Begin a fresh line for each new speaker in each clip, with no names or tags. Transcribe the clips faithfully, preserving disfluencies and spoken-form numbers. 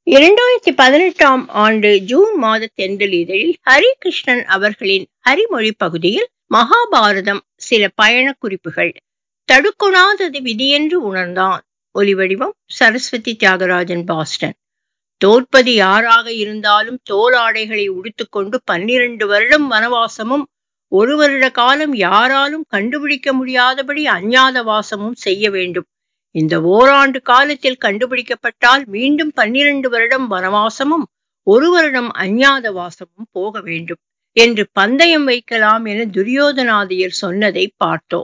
இரண்டாயிரத்தி பதினெட்டாம் ஆண்டு ஜூன் மாத தென்றல் இதழில் ஹரி கிருஷ்ணன் அவர்களின் ஹரிமொழி பகுதியில் மகாபாரதம் சில பயண குறிப்புகள். தடுக்கொணாதது விதியென்று உணர்ந்தான். ஒலிவடிவம் சரஸ்வதி தியாகராஜன், பாஸ்டன். தோற்பது யாராக இருந்தாலும் தோளாடைகளை உடுத்துக்கொண்டு பன்னிரண்டு வருடம் வனவாசமும் ஒரு வருட காலம் யாராலும் கண்டுபிடிக்க முடியாதபடி அஞ்ஞாத வாசமும் செய்ய வேண்டும். இந்த ஓராண்டு காலத்தில் கண்டுபிடிக்கப்பட்டால் மீண்டும் பன்னிரண்டு வருடம் வனவாசமும் ஒரு வருடம் அஞ்ஞாத வாசமும் போக வேண்டும் என்று பந்தயம் வைக்கலாம் என துரியோதனாதியர் சொன்னதை பார்த்தோம்.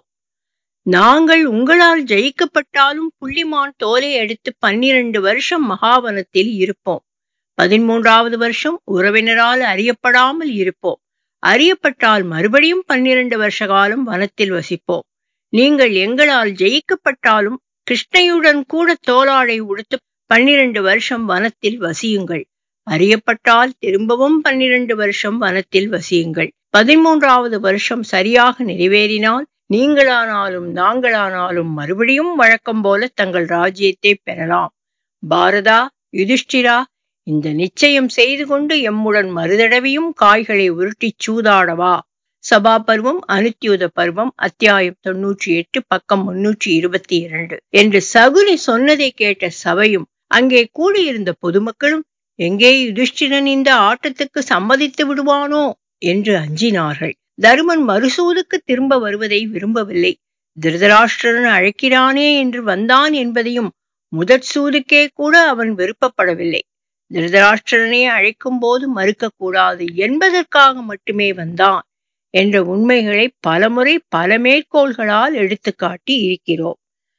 நாங்கள் உங்களால் ஜெயிக்கப்பட்டாலும் புள்ளிமான் தோலை எடுத்து பன்னிரண்டு வருஷம் மகாவனத்தில் இருப்போம். பதிமூன்றாவது வருஷம் உறவினரால் அறியப்படாமல் இருப்போம். அறியப்பட்டால் மறுபடியும் பன்னிரண்டு வருஷ காலம் வனத்தில் வசிப்போம். நீங்கள் எங்களால் ஜெயிக்கப்பட்டாலும் கிருஷ்ணையுடன் கூட தோளாடை உடுத்து பன்னிரண்டு வருஷம் வனத்தில் வசியுங்கள். அறியப்பட்டால் திரும்பவும் பன்னிரண்டு வருஷம் வனத்தில் வசியுங்கள். பதிமூன்றாவது வருஷம் சரியாக நிறைவேறினால் நீங்களானாலும் நாங்களானாலும் மறுபடியும் வழக்கம் போல தங்கள் ராஜ்யத்தை பெறலாம். பாரதா, யுதிஷ்டிரா, இந்த நிச்சயம் செய்து கொண்டு எம்முடன் மறுதடவையும் காய்களை உருட்டி சூதாடவா. சபா பருவம், அனுத்தியுத பருவம், அத்தியாயம் தொன்னூற்றி எட்டு, பக்கம் முன்னூற்றி இருபத்தி இரண்டு என்று சகுனி சொன்னதை கேட்ட சபையும் அங்கே கூடியிருந்த பொதுமக்களும் எங்கே யுதிஷ்டிரன் இந்த ஆட்டத்துக்கு சம்மதித்து விடுவானோ என்று அஞ்சினார்கள். தருமன் மறுசூதுக்கு திரும்ப வருவதை விரும்பவில்லை. திருதராஷ்டிரன் அழைக்கிறானே என்று வந்தான் என்பதையும் முதற் சூதுக்கே கூட அவன் விருப்பப்படவில்லை. திருதராஷ்டிரனை அழைக்கும் போது மறுக்க கூடாது என்பதற்காக மட்டுமே வந்தான் என்ற உண்மைகளை பலமுறை பல மேற்கோள்களால் எடுத்துக்காட்டி இருக்கிறோம்.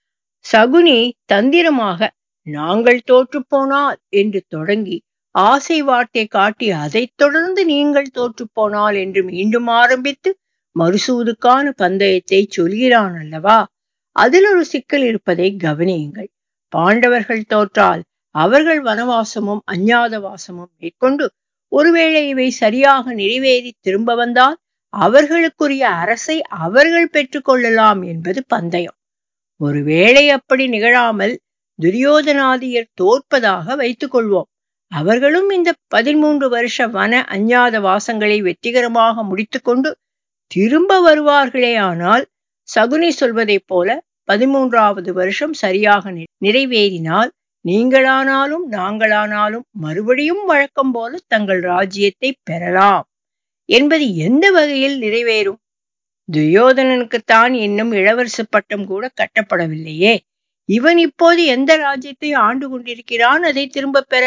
சகுனி தந்திரமாக நாங்கள் தோற்று போனால் என்று தொடங்கி ஆசை வாட்டை காட்டி அதைத் தொடர்ந்து நீங்கள் தோற்று போனால் என்று மீண்டும் ஆரம்பித்து மறுசூதுக்கான பந்தயத்தை சொல்கிறான் அல்லவா. அதில் ஒரு சிக்கல் இருப்பதை கவனியுங்கள். பாண்டவர்கள் தோற்றால் அவர்கள் வனவாசமும் அஞ்ஞாத வாசமும் மேற்கொண்டு ஒருவேளை இவை சரியாக நிறைவேறி திரும்ப வந்தால் அவர்களுக்குரிய அரசை அவர்கள் பெற்றுக்கொள்ளலாம் என்பது பந்தயம். ஒருவேளை அப்படி நிகழாமல் துரியோதனாதியர் தோற்பதாக வைத்துக் கொள்வோம். அவர்களும் இந்த பதிமூன்று வருஷ வன அஞ்ஞாத வாசங்களை வெற்றிகரமாக முடித்துக்கொண்டு திரும்ப வருவார்களே. ஆனால் சகுனி சொல்வதைப் போல பதிமூன்றாவது வருஷம் சரியாக நிறைவேறினால் நீங்களானாலும் நாங்களானாலும் மறுபடியும் வழக்கம் போல தங்கள் ராஜ்யத்தை பெறலாம் என்பது எந்த வகையில் நிறைவேறும்? துரியோதனனுக்குத்தான் இன்னும் இளவரசு பட்டம் கூட கட்டப்படவில்லையே. இவன் இப்போது எந்த ராஜ்யத்தை ஆண்டு கொண்டிருக்கிறான் அதை திரும்ப பெற?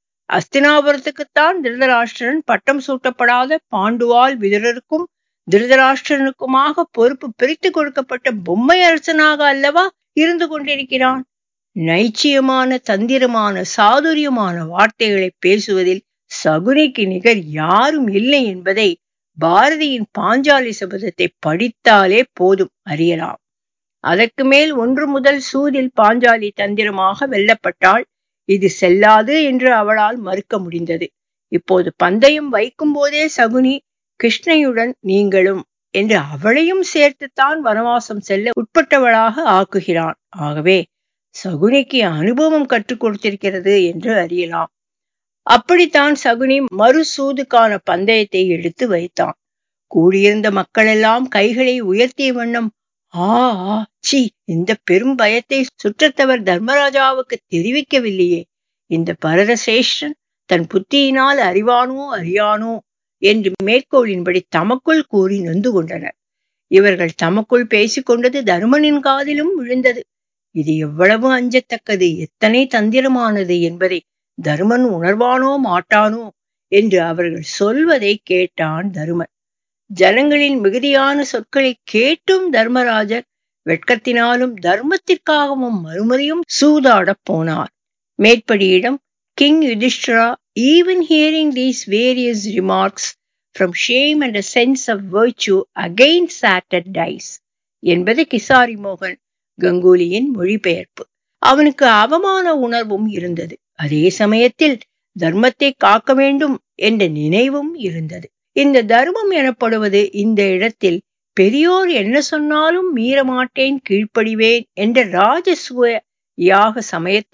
அஸ்தினாபுரத்துக்குத்தான் திருதராஷ்டிரன் பட்டம் சூட்டப்படாத பாண்டுவால் விதுரருக்கும் திருதராஷ்டிரனுக்குமாக பொறுப்பு பிரித்து கொடுக்கப்பட்ட பொம்மை அரசனாக அல்லவா இருந்து கொண்டிருக்கிறான். நைச்சியமான, தந்திரமான, சாதுரியமான வார்த்தைகளை பேசுவதில் சகுனிக்கு நிகர் யாரும் இல்லை என்பதை பாரதியின் பாஞ்சாலி சபதத்தை படித்தாலே போதும் அறியலாம். அதற்கு மேல் ஒன்று முதல் சூதில் பாஞ்சாலி தந்திரமாக வெல்லப்பட்டாள். இது செல்லாது என்று அவளால் மறுக்க முடிந்தது. இப்போது பந்தயம் வைக்கும் போதே சகுனி கிருஷ்ணையுடன் நீங்களும் என்று அவளையும் சேர்த்துத்தான் வனவாசம் செல்ல உட்பட்டவளாக ஆக்குகிறான். ஆகவே சகுனிக்கு அனுபவம் கற்றுக் கொடுத்திருக்கிறது என்று அறியலாம். அப்படித்தான் சகுனி மறுசூதுக்கான பந்தயத்தை எடுத்து வைத்தான். கூடியிருந்த மக்களெல்லாம் கைகளை உயர்த்திய வண்ணம் ஆ சி, இந்த பெரும் பயத்தை சுற்றத்தவர் தர்மராஜாவுக்கு தெரிவிக்கவில்லையே. இந்த பரதசிரேஷ்டன் தன் புத்தியினால் அறிவானோ அறியானோ என்று மேற்கோளின்படி தமக்குள் கூறி நொந்து கொண்டனர். இவர்கள் தமக்குள் பேசிக்கொண்டது தருமனின் காதிலும் விழுந்தது. இது எவ்வளவு அஞ்சத்தக்கது, எத்தனை தந்திரமானது என்பதை தருமன் உணர்வானோ மாட்டானோ என்று அவர்கள் சொல்வதை கேட்டான் தருமன். ஜனங்களின் மிகுதியான சொற்களை கேட்டும் தர்மராஜர் வெட்கத்தினாலும் தர்மத்திற்காகவும் மறுமுறையும் சூதாட போனார். மேற்படியிடம் King Yudhishthira, even hearing these various remarks from shame and a sense of virtue, again sat at dice என்பது கிசாரி மோகன் கங்குலியின் மொழிபெயர்ப்பு. அவனுக்கு அவமான உணர்வும் இருந்தது. அதே சமயத்தில் தர்மத்தை காக்க வேண்டும் என்ற நினைவும் இருந்தது. இந்த தர்மம் எனப்படுவது இந்த இடத்தில் பெரியோர் என்ன சொன்னாலும் மீறமாட்டேன், கீழ்ப்படிவேன் என்ற ராஜசூய யாக சமயத்தில்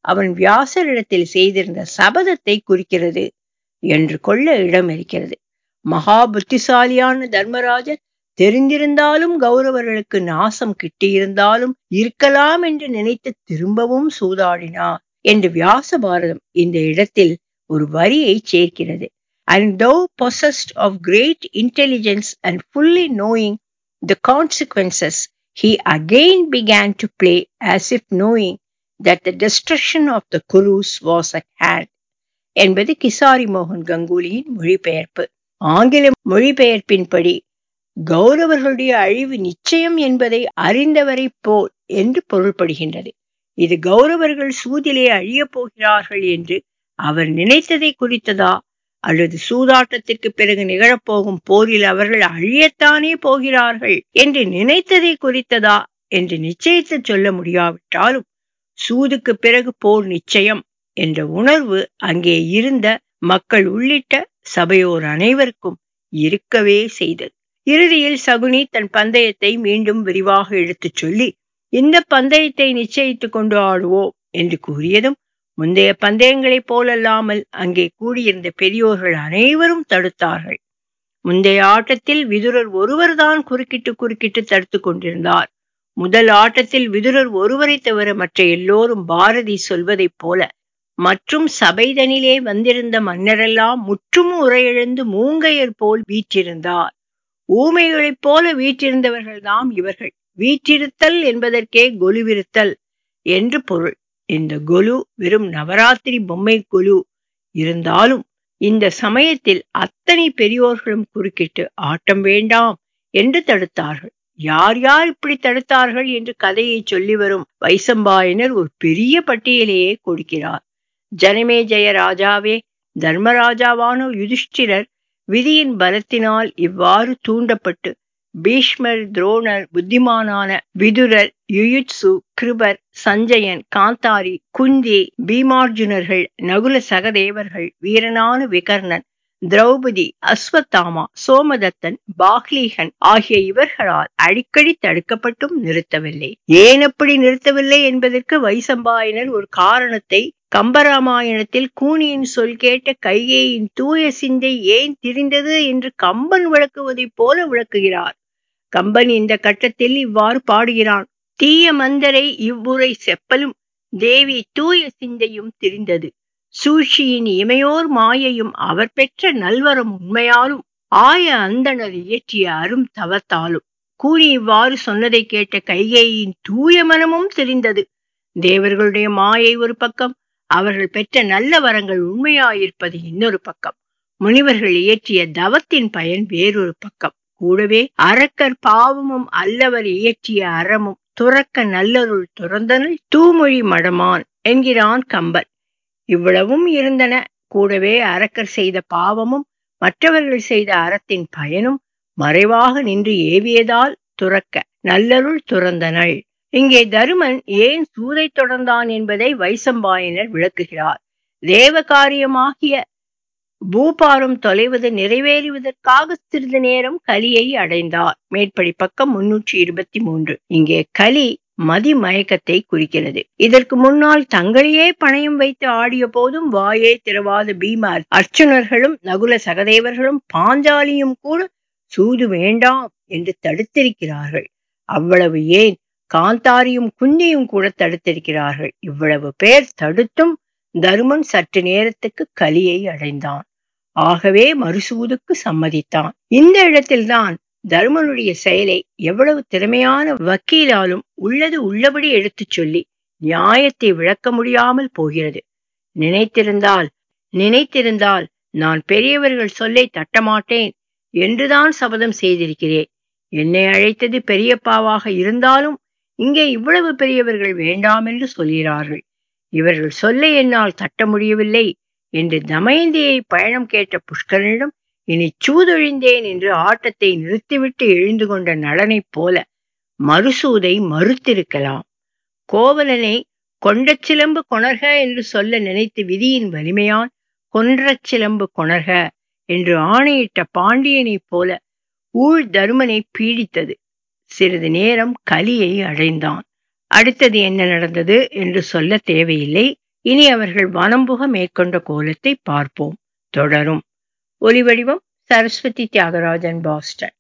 அவன் வியாசரிடத்தில் செய்திருந்த சபதத்தை குறிக்கிறது என்று கொள்ள இடம் இருக்கிறது. மகா புத்திசாலியான தர்மராஜர் தெரிந்திருந்தாலும் கௌரவர்களுக்கு நாசம் கிட்டியிருந்தாலும் இருக்கலாம் என்று நினைத்து திரும்பவும் சூதாடினார் என்று வியாச பாரதம் இந்த இடத்தில் ஒரு வரியை சேர்க்கிறது. And though possessed of great intelligence and fully knowing the consequences, he again began to play as if knowing that the destruction of the Kurus was at hand என்பது கிசாரி மோகன் கங்குலியின் மொழிபெயர்ப்பு. ஆங்கில மொழிபெயர்ப்பின்படி கௌரவர்களுடைய அழிவு நிச்சயம் என்பதை அறிந்தவரை போல் என்று பொருள்படுகின்றது. இது கௌரவர்கள் சூதிலே அழியப் போகிறார்கள் என்று அவர் நினைத்ததை குறித்ததா, அல்லது சூதாட்டத்திற்கு பிறகு நிகழப்போகும் போரில் அவர்கள் அழியத்தானே போகிறார்கள் என்று நினைத்ததை குறித்ததா என்று நிச்சயித்து சொல்ல முடியாவிட்டாலும் சூதுக்கு பிறகு போர் நிச்சயம் என்ற உணர்வு அங்கே இருந்த மக்கள் உள்ளிட்ட சபையோர் அனைவருக்கும் இருக்கவே செய்தது. இறுதியில் சகுனி தன் பந்தயத்தை மீண்டும் விரிவாக எடுத்துச் சொல்லி, இந்த பந்தயத்தை நிச்சயித்துக் கொண்டு ஆடுவோம் என்று கூறியதும் முந்தைய பந்தயங்களைப் போலல்லாமல் அங்கே கூடியிருந்த பெரியோர்கள் அனைவரும் தடுத்தார்கள். முந்தைய ஆட்டத்தில் விதுரர் ஒருவர் தான் குறுக்கிட்டு குறுக்கிட்டு தடுத்து கொண்டிருந்தார். முதல் ஆட்டத்தில் விதுரர் ஒருவரை தவிர மற்ற எல்லோரும் பாரதி சொல்வதைப் போல மற்றும் சபைதனிலே வந்திருந்த மன்னரெல்லாம் முற்றும் உரையிழந்து மூங்கையர் போல் வீற்றிருந்தார். ஊமைகளைப் போல வீற்றிருந்தவர்கள்தாம் இவர்கள். வீற்றிருத்தல் என்பதற்கே கொலுவிருத்தல் என்று பொருள். இந்த கொலு வெறும் நவராத்திரி பொம்மை கொலு இருந்தாலும் இந்த சமயத்தில் அத்தனை பெரியோர்களும் குறுக்கிட்டு ஆட்டம் வேண்டாம் என்று தடுத்தார்கள். யார் யார் இப்படி தடுத்தார்கள் என்று கதையை சொல்லி வரும் வைசம்பாயனர் ஒரு பெரிய பட்டியலையே கொடுக்கிறார். ஜனமே ஜெய ராஜாவே, தர்மராஜாவான யுதிஷ்டிரர் விதியின் பலத்தினால் இவ்வாறு தூண்டப்பட்டு பீஷ்மர், துரோணர், புத்திமானான விதுரர், யுயுட்சு, கிருபர், சஞ்சயன், காந்தாரி, குந்தி, பீமார்ஜுனர்கள், நகுல சகதேவர்கள், வீரனான விகர்ணன், திரௌபதி, அஸ்வத்தாமா, சோமதத்தன், பாக்லீகன் ஆகிய இவர்களால் அடிக்கடி தடுக்கப்பட்டும் நிறுத்தவில்லை. ஏன் அப்படி நிறுத்தவில்லை என்பதற்கு வைசம்பாயனர் ஒரு காரணத்தை கம்பராமாயணத்தில் கூனியின் சொல் கேட்ட கைகேயின் தூய சிந்தை ஏன் திரிந்தது என்று கம்பன் விளக்குவதைப் போல விளக்குகிறார். கம்பன் இந்த கட்டத்தில் இவ்வாறு பாடுகிறான்: தீய மந்தரை இவ்வுரை செப்பலும் தேவி தூய சிந்தையும் திரிந்தது, சூழ்ச்சியின் இமையோர் மாயையும் அவர் பெற்ற நல்வரம் உண்மையாலும் ஆய அந்தணர் இயற்றிய அரும் தவத்தாலும். கூனி இவ்வாறு சொன்னதை கேட்ட கைகேயின் தூய மனமும் தெரிந்தது. தேவர்களுடைய மாயை ஒரு பக்கம், அவர்கள் பெற்ற நல்ல வரங்கள் உண்மையாயிருப்பது இன்னொரு பக்கம், முனிவர்கள் இயற்றிய தவத்தின் பயன் வேறொரு பக்கம், கூடவே அரக்கர் பாவமும் அல்லவர் இயற்றிய அறமும் துறக்க நல்லருள் துறந்தனள் தூமொழி மடமான் என்கிறான் கம்பன். இவ்வளவும் இருந்தன. கூடவே அரக்கர் செய்த பாவமும் மற்றவர்கள் செய்த அறத்தின் பயனும் மறைவாக நின்று ஏவியதால் துறக்க நல்லருள் துறந்தனள். இங்கே தருமன் ஏன் சூதை தொடர்ந்தான் என்பதை வைசம்பாயனர் விளக்குகிறார். தேவ காரியமாகிய பூபாரம் தொலைவது நிறைவேறுவதற்காக சிறிது நேரம் கலியை அடைந்தார். மேற்படி பக்கம் முன்னூற்றி இருபத்தி மூன்று. இங்கே கலி மதி மயக்கத்தை குறிக்கிறது. இதற்கு முன்னால் தங்களையே பணயம் வைத்து ஆடிய போதும் வாயே திறவாத பீம அர்ச்சுனர்களும் நகுல சகதேவர்களும் பாஞ்சாலியும் கூட சூது வேண்டாம் என்று தடுத்திருக்கிறார்கள். அவ்வளவு ஏன் காந்தாரியும் குந்தியும் கூட தடுத்திருக்கிறார்கள். இவ்வளவு பேர் தடுத்தும் தருமன் சற்று நேரத்துக்கு கலியை அடைந்தான். ஆகவே மறுசூதுக்கு சம்மதித்தான். இந்த இடத்தில்தான் தருமனுடைய செயலை எவ்வளவு திறமையான வக்கீலாலும் உள்ளது உள்ளபடி எடுத்துச் சொல்லி நியாயத்தை விளக்க முடியாமல் போகிறது. நினைத்திருந்தால் நினைத்திருந்தால் நான் பெரியவர்கள் சொல்லை தட்டமாட்டேன் என்றுதான் சபதம் செய்திருக்கிறேன். என்னை அழைத்தது பெரியப்பாவாக இருந்தாலும் இங்கே இவ்வளவு பெரியவர்கள் வேண்டாம் என்று சொல்கிறார்கள். இவர்கள் சொல்ல என்னால் தட்ட முடியவில்லை என்று தமயந்தியை பயணம் கேட்ட புஷ்கரனிடம் இனி சூதொழிந்தேன் என்று ஆட்டத்தை நிறுத்திவிட்டு எழுந்து கொண்ட நளனைப் போல மறுசூதை மறுத்திருக்கலாம். கோவலனை கொண்ட சிலம்பு கொணர்க என்று சொல்ல நினைத்து விதியின் வலிமையான் கொன்ற சிலம்பு கொணர்க என்று ஆணையிட்ட பாண்டியனைப் போல ஊழ் தருமனை பீடித்தது. சிறிது நேரம் கலியை அடைந்தான். அடுத்தது என்ன நடந்தது என்று சொல்ல தேவையில்லை. இனி அவர்கள் வனம்புக மேற்கொண்ட கோலத்தை பார்ப்போம். தொடரும். ஒலிவடிவம் சரஸ்வதி தியாகராஜன், பாஸ்டன்.